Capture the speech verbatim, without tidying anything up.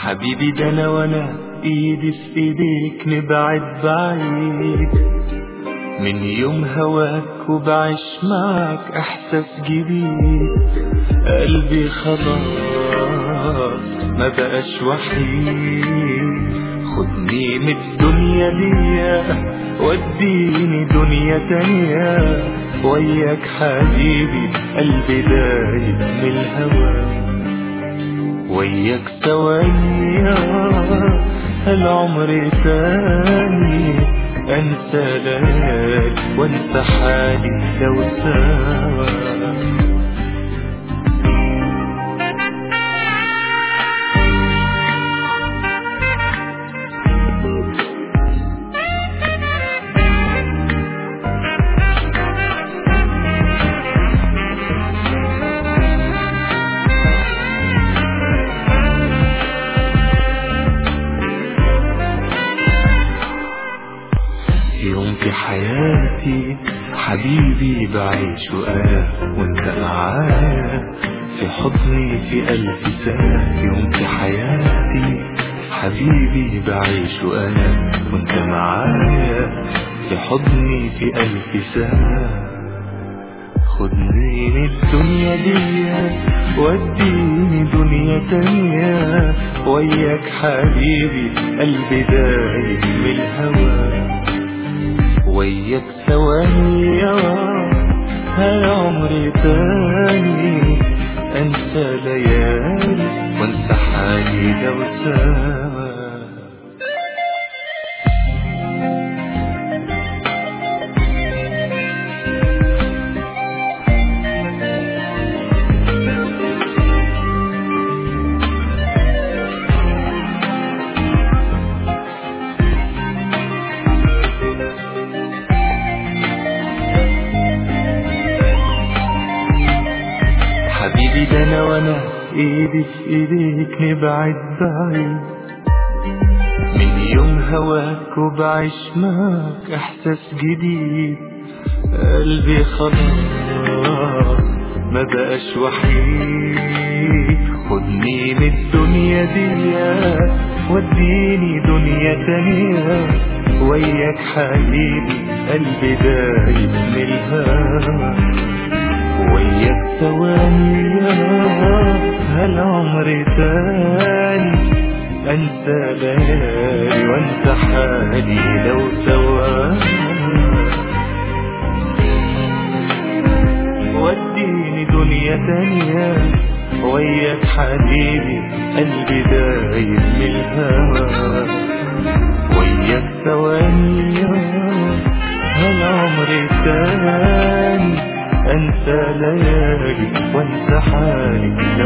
حبيبي ده انا وانا ايدي في ايديك نبعد بعيد من يوم هواك وبعيش معك احساس جديد. قلبي خلاص ما بقاش وحيد، خدني من الدنيا دي وديني دنيا تانية وياك حبيبي. قلبي دايب من الهوى وياك ثواني العمر تاني، انسى ليالي وانسى حالي لو سوا. يوم في حياتي حبيبي بعيش وأنا وانت معايا في حضني في ألف سنة. يوم في حياتي حبيبي بعيش وأنا وانت معايا في حضني في ألف سنة. خدني من الدنيا دي وديني دنيا تانية وياك حبيبي. قلبي دايب من الهوى وياك ثواني هالعمر تاني، انسى ليالي وانسى حالي لو سوا. حبيبي ده انا وانا ايدي في ايديك نبعد بعيد من يوم هواك وبعيش معك احساس جديد. قلبي خلاص ما بقاش وحيد، خدني من الدنيا دي وديني دنيا تانية وياك حبيبي. قلبي دايب من الهوى وياك ثواني هالعمر تاني، انسى ليالي وانسى حالي لو سوا. وديني دنيا تانية وياك حبيبي. قلبي دايب من الهوى وياك ثواني هالعمر تاني، انسى ليالي وانسى حالي